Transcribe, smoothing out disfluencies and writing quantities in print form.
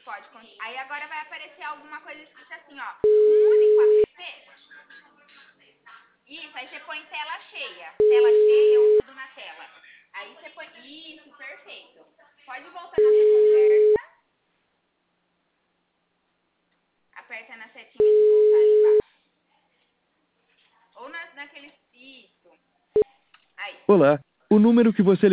Pode. Aí agora vai aparecer alguma coisa escrita assim, ó. Um único app. Isso, aí você põe tela cheia. Tela cheia, eu tudo na tela. Aí você põe... Isso, perfeito. Pode voltar na sua conversa. Aperta na setinha de voltar ali embaixo. Ou naquele... Isso. Aí. Olá, o número que você